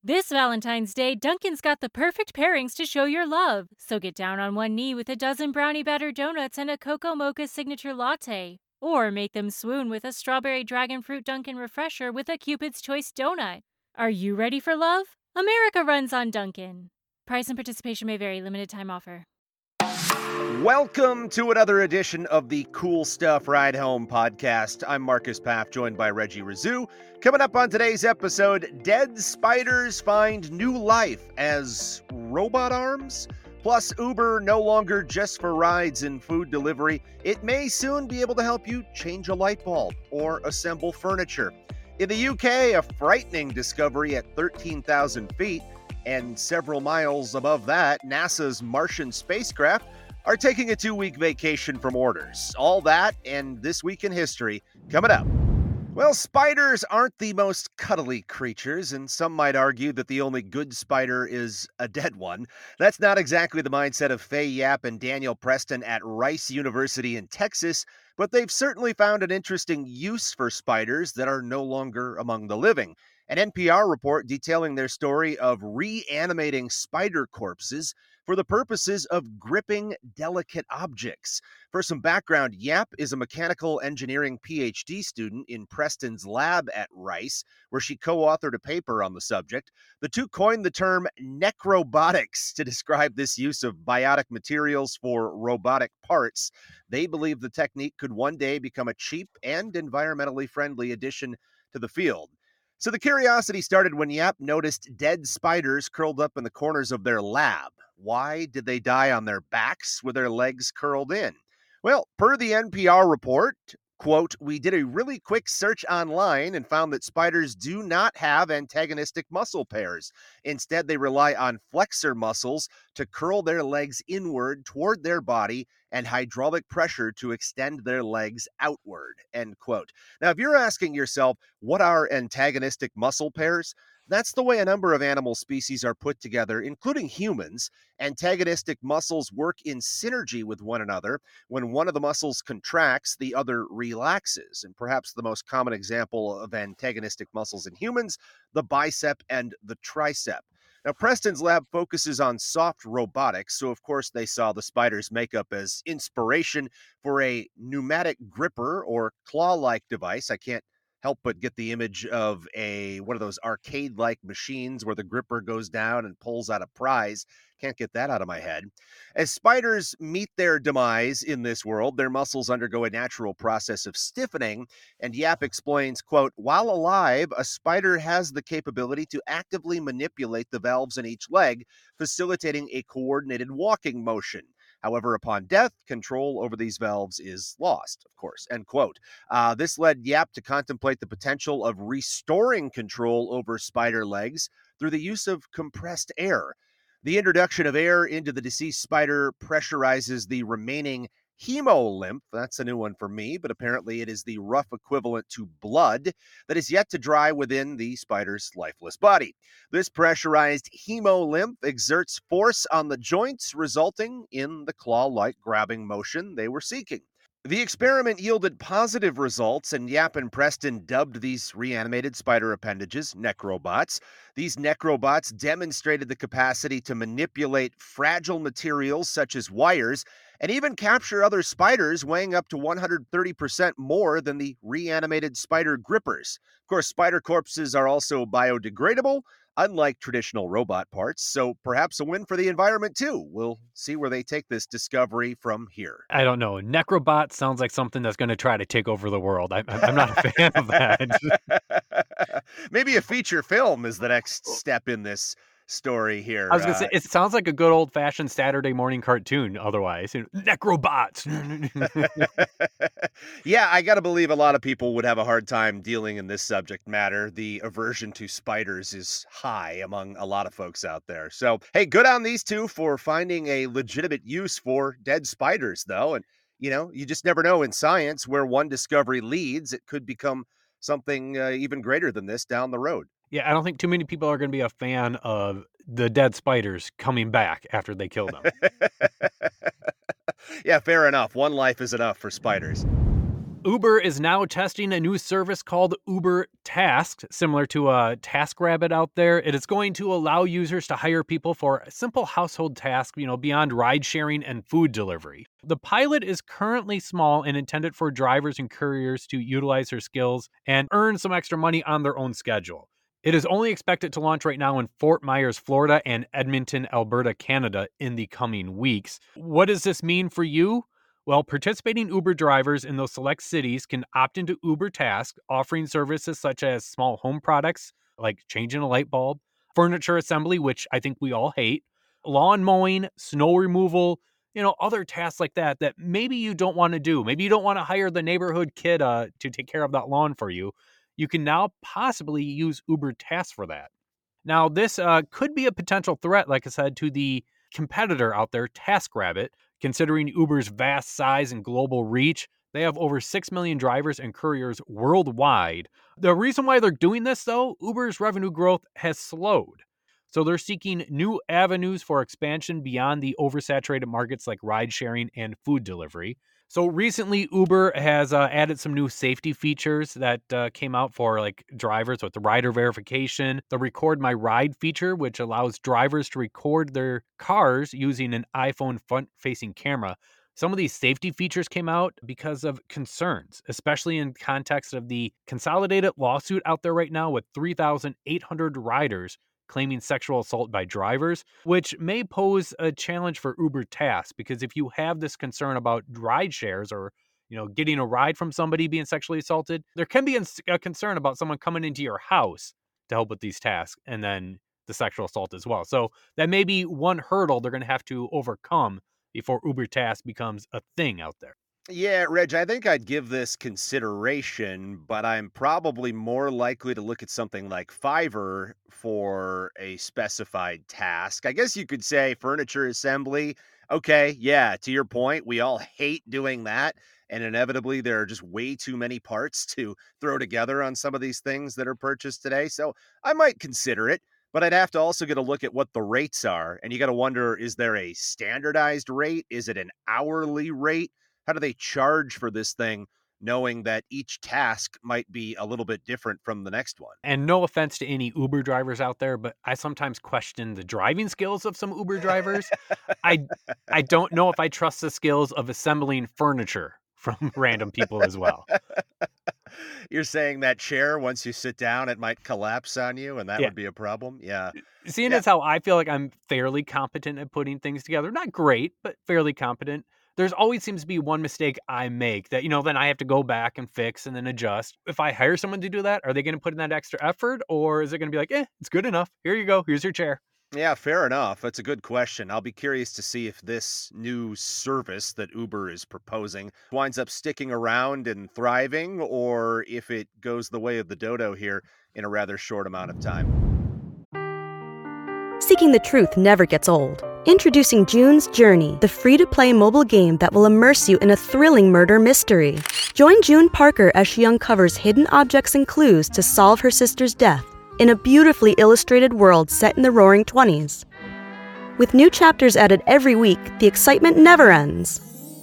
This Valentine's Day, Dunkin's got the perfect pairings to show your love. So get down on one knee with a dozen brownie batter donuts and a cocoa mocha signature latte. Or make them swoon with a strawberry dragon fruit Dunkin' refresher with a Cupid's Choice donut. Are you ready for love? America runs on Dunkin'. Price and participation may vary. Limited time offer. Welcome to another edition of the Cool Stuff Ride Home podcast. I'm Marcus Paff, joined by Reggie Rizou. Coming up on today's episode, dead spiders find new life as robot arms? Plus, Uber no longer just for rides and food delivery. It may soon be able to help you change a light bulb or assemble furniture. In the UK, a frightening discovery at 13,000 feet, and several miles above that, NASA's Martian spacecraft are taking a 2-week vacation from orders. All that and This Week in History coming up. Well, spiders aren't the most cuddly creatures, and some might argue that the only good spider is a dead one. That's not exactly the mindset of Faye Yap and Daniel Preston at Rice University in Texas, but they've certainly found an interesting use for spiders that are no longer among the living. An NPR report detailing their story of reanimating spider corpses for the purposes of gripping delicate objects. For some background, Yap is a mechanical engineering PhD student in Preston's lab at Rice, where she co-authored a paper on the subject. The two coined the term necrobotics to describe this use of biotic materials for robotic parts. They believe the technique could one day become a cheap and environmentally friendly addition to the field. So the curiosity started when Yap noticed dead spiders curled up in the corners of their lab. Why did they die on their backs with their legs curled in? Well, per the NPR report, quote, "We did a really quick search online and found that spiders do not have antagonistic muscle pairs. Instead, they rely on flexor muscles to curl their legs inward toward their body and hydraulic pressure to extend their legs outward," end quote. Now, if you're asking yourself, what are antagonistic muscle pairs? That's the way a number of animal species are put together, including humans. Antagonistic muscles work in synergy with one another. When one of the muscles contracts, the other relaxes. And perhaps the most common example of antagonistic muscles in humans, the bicep and the tricep. Now, Preston's lab focuses on soft robotics, so of course they saw the spider's makeup as inspiration for a pneumatic gripper or claw-like device. I can't help but get the image of one of those arcade-like machines where the gripper goes down and pulls out a prize. Can't get that out of my head. As spiders meet their demise in this world, their muscles undergo a natural process of stiffening, and Yap explains, quote, "While alive, a spider has the capability to actively manipulate the valves in each leg, facilitating a coordinated walking motion. However, upon death, control over these valves is lost," of course, end quote. This led Yap to contemplate the potential of restoring control over spider legs through the use of compressed air. The introduction of air into the deceased spider pressurizes the remaining hemolymph. That's a new one for me, but apparently it is the rough equivalent to blood that is yet to dry within the spider's lifeless body. This pressurized hemolymph exerts force on the joints, resulting in the claw-like grabbing motion they were seeking. The experiment yielded positive results, and Yap and Preston dubbed these reanimated spider appendages necrobots. These necrobots demonstrated the capacity to manipulate fragile materials such as wires and even capture other spiders weighing up to 130% more than the reanimated spider grippers. Of course, spider corpses are also biodegradable, unlike traditional robot parts, so perhaps a win for the environment too. We'll see where they take this discovery from here. I don't know. Necrobot sounds like something that's going to try to take over the world. I'm not a fan of that. Maybe a feature film is the next step in this story here. I was going to say, it sounds like a good old-fashioned Saturday morning cartoon otherwise. Necrobots! Yeah, I got to believe a lot of people would have a hard time dealing in this subject matter. The aversion to spiders is high among a lot of folks out there. So, hey, good on these two for finding a legitimate use for dead spiders, though. And, you just never know in science where one discovery leads. It could become something even greater than this down the road. Yeah, I don't think too many people are going to be a fan of the dead spiders coming back after they kill them. Yeah, fair enough. One life is enough for spiders. Uber is now testing a new service called Uber Tasks, similar to a TaskRabbit out there. It is going to allow users to hire people for simple household tasks, beyond ride sharing and food delivery. The pilot is currently small and intended for drivers and couriers to utilize their skills and earn some extra money on their own schedule. It is only expected to launch right now in Fort Myers, Florida, and Edmonton, Alberta, Canada in the coming weeks. What does this mean for you? Well, participating Uber drivers in those select cities can opt into Uber Tasks, offering services such as small home products, like changing a light bulb, furniture assembly, which I think we all hate, lawn mowing, snow removal, other tasks like that maybe you don't want to do. Maybe you don't want to hire the neighborhood kid to take care of that lawn for you. You can now possibly use Uber Tasks for that. Now, this could be a potential threat, like I said, to the competitor out there, TaskRabbit. Considering Uber's vast size and global reach, they have over 6 million drivers and couriers worldwide. The reason why they're doing this, though, Uber's revenue growth has slowed. So they're seeking new avenues for expansion beyond the oversaturated markets like ride sharing and food delivery. So recently, Uber has added some new safety features that came out for like drivers with the rider verification, the Record My Ride feature, which allows drivers to record their cars using an iPhone front-facing camera. Some of these safety features came out because of concerns, especially in context of the consolidated lawsuit out there right now with 3,800 riders claiming sexual assault by drivers, which may pose a challenge for Uber Tasks, because if you have this concern about ride shares or, getting a ride from somebody being sexually assaulted, there can be a concern about someone coming into your house to help with these tasks and then the sexual assault as well. So that may be one hurdle they're going to have to overcome before Uber Tasks becomes a thing out there. Yeah, Reg, I think I'd give this consideration, but I'm probably more likely to look at something like Fiverr for a specified task. I guess you could say furniture assembly. Okay, yeah, to your point, we all hate doing that. And inevitably, there are just way too many parts to throw together on some of these things that are purchased today. So I might consider it, but I'd have to also get a look at what the rates are. And you got to wonder, is there a standardized rate? Is it an hourly rate? How do they charge for this thing, knowing that each task might be a little bit different from the next one? And no offense to any Uber drivers out there, but I sometimes question the driving skills of some Uber drivers. I don't know if I trust the skills of assembling furniture from random people as well. You're saying that chair, once you sit down, it might collapse on you, and that Yeah. would be a problem? Yeah. Seeing Yeah. as how I feel like I'm fairly competent at putting things together, not great, but fairly competent. There's always seems to be one mistake I make that, then I have to go back and fix and then adjust. If I hire someone to do that, are they going to put in that extra effort, or is it going to be like, it's good enough. Here you go. Here's your chair. Yeah, fair enough. That's a good question. I'll be curious to see if this new service that Uber is proposing winds up sticking around and thriving, or if it goes the way of the dodo here in a rather short amount of time. Seeking the truth never gets old. Introducing June's Journey, the free-to-play mobile game that will immerse you in a thrilling murder mystery. Join June Parker as she uncovers hidden objects and clues to solve her sister's death in a beautifully illustrated world set in the Roaring '20s. With new chapters added every week, the excitement never ends.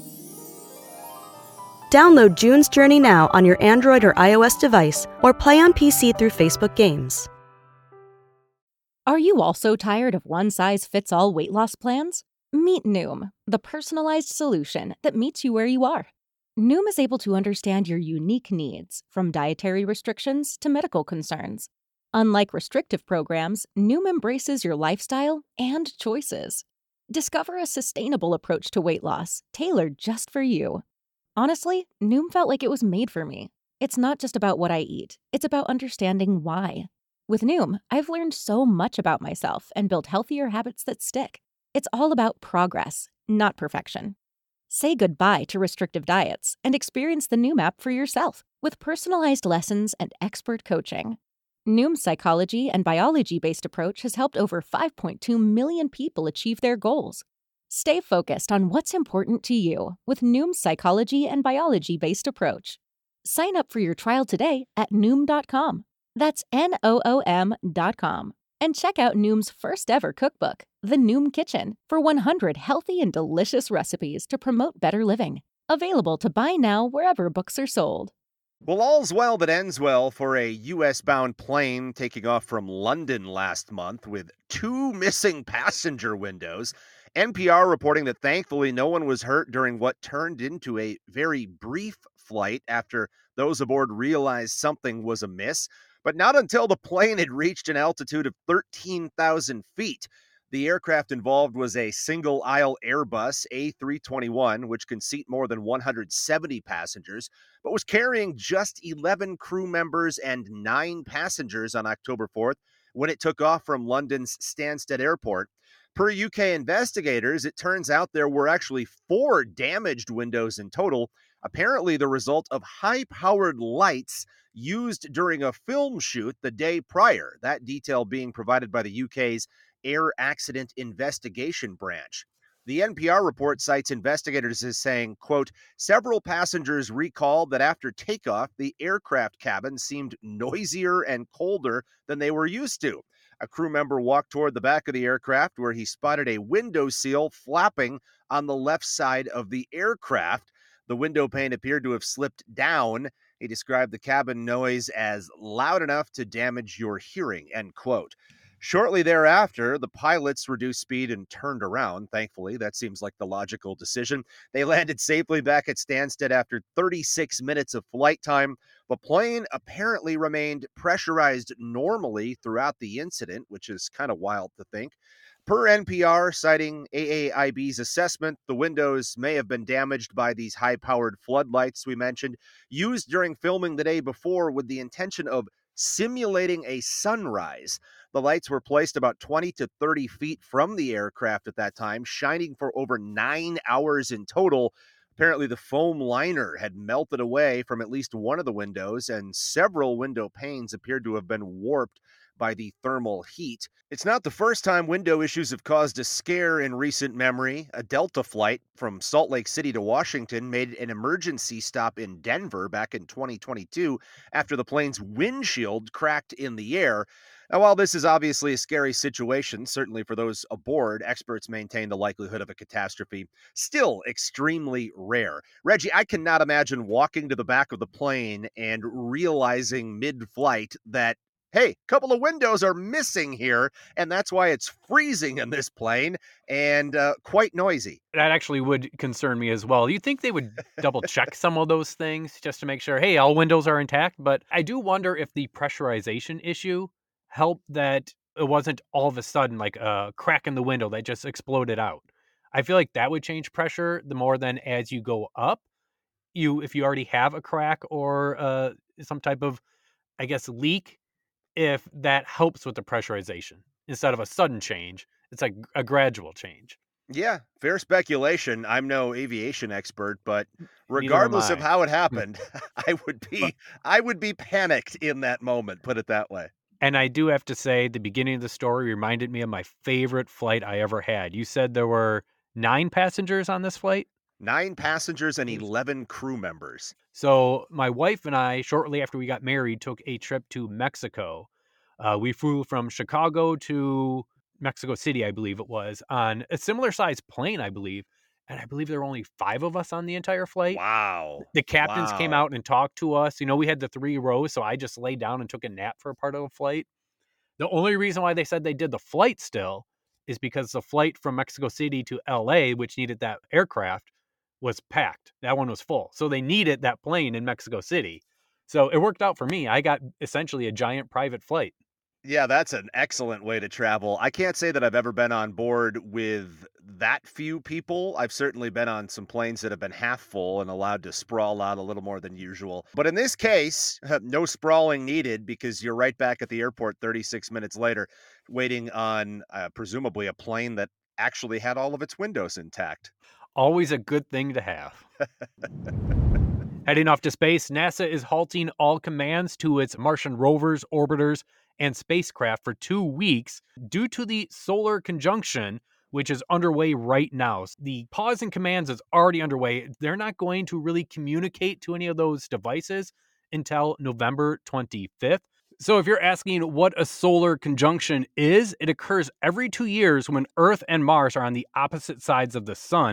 Download June's Journey now on your Android or iOS device, or play on PC through Facebook Games. Are you also tired of one-size-fits-all weight loss plans? Meet Noom, the personalized solution that meets you where you are. Noom is able to understand your unique needs, from dietary restrictions to medical concerns. Unlike restrictive programs, Noom embraces your lifestyle and choices. Discover a sustainable approach to weight loss, tailored just for you. Honestly, Noom felt like it was made for me. It's not just about what I eat, it's about understanding why. With Noom, I've learned so much about myself and built healthier habits that stick. It's all about progress, not perfection. Say goodbye to restrictive diets and experience the Noom app for yourself with personalized lessons and expert coaching. Noom's psychology and biology-based approach has helped over 5.2 million people achieve their goals. Stay focused on what's important to you with Noom's psychology and biology-based approach. Sign up for your trial today at Noom.com. That's Noom.com. And check out Noom's first ever cookbook, The Noom Kitchen, for 100 healthy and delicious recipes to promote better living. Available to buy now wherever books are sold. Well, all's well that ends well for a U.S.-bound plane taking off from London last month with 2 missing passenger windows. NPR reporting that thankfully no one was hurt during what turned into a very brief flight after those aboard realized something was amiss, but not until the plane had reached an altitude of 13,000 feet. The aircraft involved was a single-aisle Airbus A321, which can seat more than 170 passengers, but was carrying just 11 crew members and 9 passengers on October 4th when it took off from London's Stansted Airport. Per UK investigators, it turns out there were actually 4 damaged windows in total, apparently the result of high-powered lights used during a film shoot the day prior, that detail being provided by the UK's Air Accident Investigation Branch. The NPR report cites investigators as saying, quote, several passengers recalled that after takeoff, the aircraft cabin seemed noisier and colder than they were used to. A crew member walked toward the back of the aircraft where he spotted a window sill flapping on the left side of the aircraft. The window pane appeared to have slipped down. He described the cabin noise as loud enough to damage your hearing, end quote. Shortly thereafter, the pilots reduced speed and turned around. Thankfully, that seems like the logical decision. They landed safely back at Stansted after 36 minutes of flight time. The plane apparently remained pressurized normally throughout the incident, which is kind of wild to think. Per NPR, citing AAIB's assessment, the windows may have been damaged by these high-powered floodlights we mentioned, used during filming the day before with the intention of simulating a sunrise. The lights were placed about 20 to 30 feet from the aircraft at that time, shining for over 9 hours in total. Apparently, the foam liner had melted away from at least one of the windows, and several window panes appeared to have been warped by the thermal heat. It's not the first time window issues have caused a scare in recent memory. A Delta flight from Salt Lake City to Washington made an emergency stop in Denver back in 2022 after the plane's windshield cracked in the air. Now, while this is obviously a scary situation, certainly for those aboard, experts maintain the likelihood of a catastrophe still extremely rare. Reggie, I cannot imagine walking to the back of the plane and realizing mid-flight that, hey, a couple of windows are missing here, and that's why it's freezing in this plane and quite noisy. That actually would concern me as well. You'd think they would double check some of those things just to make sure, hey, all windows are intact. But I do wonder if the pressurization issue helped that it wasn't all of a sudden like a crack in the window that just exploded out. I feel like that would change pressure the more than as you go up. If you already have a crack or some type of, I guess, leak, if that helps with the pressurization instead of a sudden change, it's like a gradual change. Yeah, fair speculation. I'm no aviation expert, but Neither am regardless of I. how it happened, I would be panicked in that moment, put it that way. And I do have to say, the beginning of the story reminded me of my favorite flight I ever had. You said there were 9 passengers on this flight? 9 passengers and 11 crew members. So my wife and I, shortly after we got married, took a trip to Mexico. We flew from Chicago to Mexico City, I believe it was, on a similar sized plane, I believe. And I believe there were only 5 of us on the entire flight. Wow. The captains came Wow. out and talked to us. We had the 3 rows, so I just laid down and took a nap for a part of the flight. The only reason why they said they did the flight still is because the flight from Mexico City to LA, which needed that aircraft, was packed. That one was full. So they needed that plane in Mexico City. So it worked out for me. I got essentially a giant private flight. Yeah, that's an excellent way to travel. I can't say that I've ever been on board with that few people. I've certainly been on some planes that have been half full and allowed to sprawl out a little more than usual. But in this case, no sprawling needed because you're right back at the airport 36 minutes later, waiting on presumably a plane that actually had all of its windows intact. Always a good thing to have. Heading off to space, NASA is halting all commands to its Martian rovers, orbiters, and spacecraft for 2 weeks due to the solar conjunction, which is underway right now. The pause in commands is already underway. They're not going to really communicate to any of those devices until November 25th. So if you're asking what a solar conjunction is, it occurs every 2 years when Earth and Mars are on the opposite sides of the sun.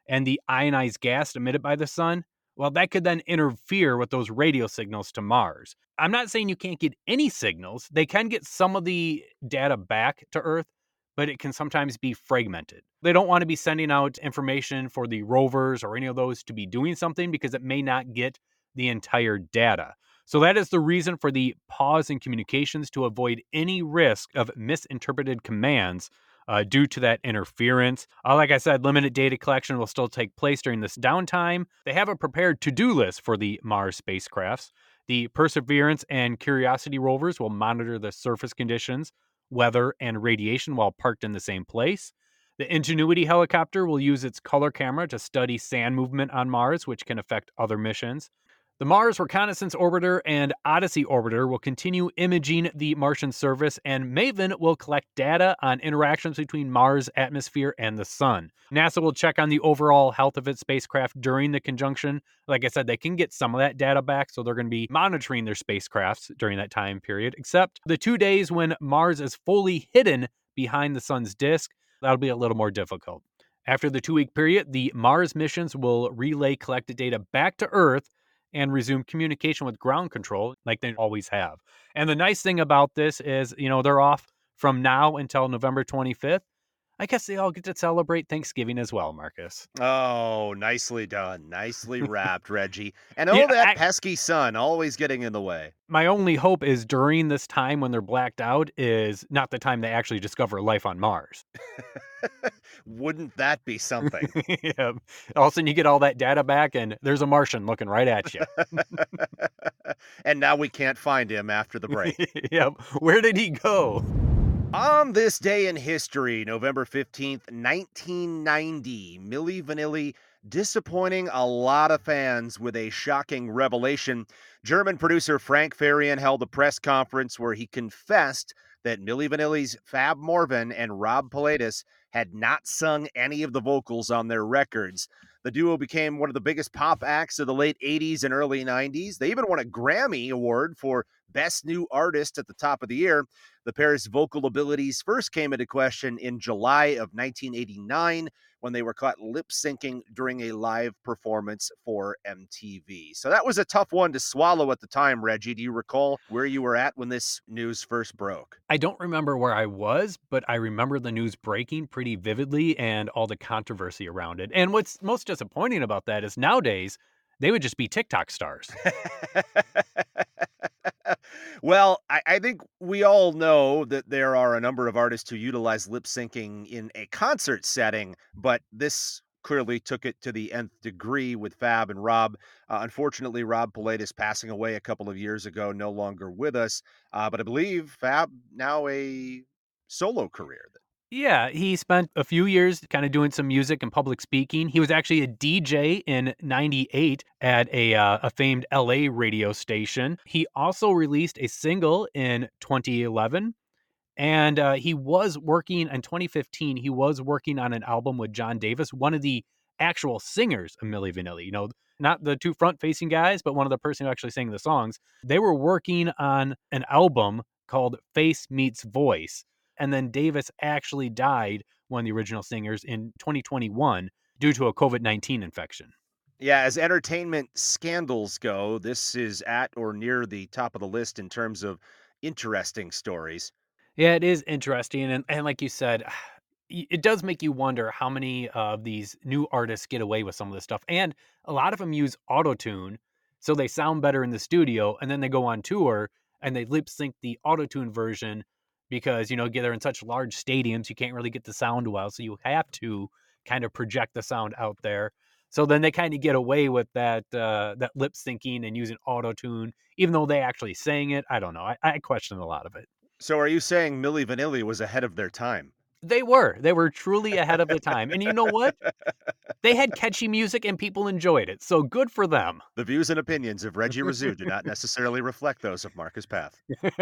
and the ionized gas emitted by the sun, well, that could then interfere with those radio signals to Mars. I'm not saying you can't get any signals. They can get some of the data back to Earth, but it can sometimes be fragmented. They don't want to be sending out information for the rovers or any of those to be doing something because it may not get the entire data. So that is the reason for the pause in communications, to avoid any risk of misinterpreted commands due to that interference. Like I said, limited data collection will still take place during this downtime. They have a prepared to-do list for the Mars spacecrafts. The Perseverance and Curiosity rovers will monitor the surface conditions, weather, and radiation while parked in the same place. The Ingenuity helicopter will use its color camera to study sand movement on Mars, which can affect other missions. The Mars Reconnaissance Orbiter and Odyssey Orbiter will continue imaging the Martian surface, and MAVEN will collect data on interactions between Mars' atmosphere and the sun. NASA will check on the overall health of its spacecraft during the conjunction. Like I said, they can get some of that data back, so they're going to be monitoring their spacecrafts during that time period, except the 2 days when Mars is fully hidden behind the sun's disk. That'll be a little more difficult. After the 2-week period, the Mars missions will relay collected data back to Earth and resume communication with ground control like they always have. And the nice thing about this is, they're off from now until November 25th. I guess they all get to celebrate Thanksgiving as well, Marcus. Oh, nicely done. Nicely wrapped, Reggie. And Yeah, that pesky sun always getting in the way. My only hope is during this time when they're blacked out is not the time they actually discover life on Mars. Wouldn't that be something? Yeah. All of a sudden you get all that data back and there's a Martian looking right at you. And now we can't find him after the break. Yep. Where did he go? On this day in history, November 15th, 1990, Milli Vanilli disappointing a lot of fans with a shocking revelation. German producer Frank Farian held a press conference where he confessed that Milli Vanilli's Fab Morvan and Rob Pilatus had not sung any of the vocals on their records. The duo became one of the biggest pop acts of the late 80s and early 90s. They even won a Grammy Award for Best New Artist at the top of the year. The pair's vocal abilities first came into question in July of 1989 when they were caught lip-syncing during a live performance for MTV. So that was a tough one to swallow at the time, Reggie. Do you recall where you were at when this news first broke? I don't remember where I was, but I remember the news breaking pretty vividly and all the controversy around it. And what's most disappointing about that is nowadays, they would just be TikTok stars. Well, I think we all know that there are a number of artists who utilize lip syncing in a concert setting, but this clearly took it to the nth degree with Fab and Rob. Unfortunately, Rob Pilatus passing away a couple of years ago, no longer with us. But I believe Fab now a solo career. Yeah, he spent a few years kind of doing some music and public speaking. He was actually a DJ in 98 at a famed LA radio station. He also released a single in 2011. And he was working in 2015. He was working on an album with John Davis, one of the actual singers of Milli Vanilli. Not the two front-facing guys, but one of the person who actually sang the songs. They were working on an album called Face Meets Voice. And then Davis actually died, one of the original singers, in 2021 due to a COVID-19 infection. Yeah, as entertainment scandals go, this is at or near the top of the list in terms of interesting stories. Yeah, it is interesting. And like you said, it does make you wonder how many of these new artists get away with some of this stuff. And a lot of them use autotune, so they sound better in the studio, and then they go on tour and they lip sync the autotune version because, they're in such large stadiums, you can't really get the sound well. So you have to kind of project the sound out there. So then they kind of get away with that lip syncing and using autotune, even though they actually sang it. I don't know. I question a lot of it. So are you saying Milli Vanilli was ahead of their time? They were truly ahead of the time. And you know what? They had catchy music and people enjoyed it. So good for them. The views and opinions of Reggie Rizzu do not necessarily reflect those of Marcus Path.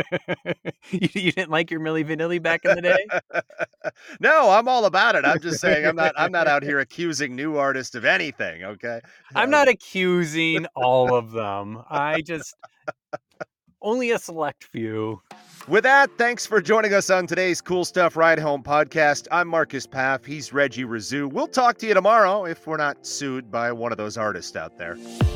You didn't like your Milli Vanilli back in the day? No, I'm all about it. I'm just saying I'm not out here accusing new artists of anything, okay? I'm not accusing all of them. Only a select few. With that, thanks for joining us on today's Cool Stuff Ride Home podcast. I'm Marcus Paff. He's Reggie Rizou. We'll talk to you tomorrow if we're not sued by one of those artists out there.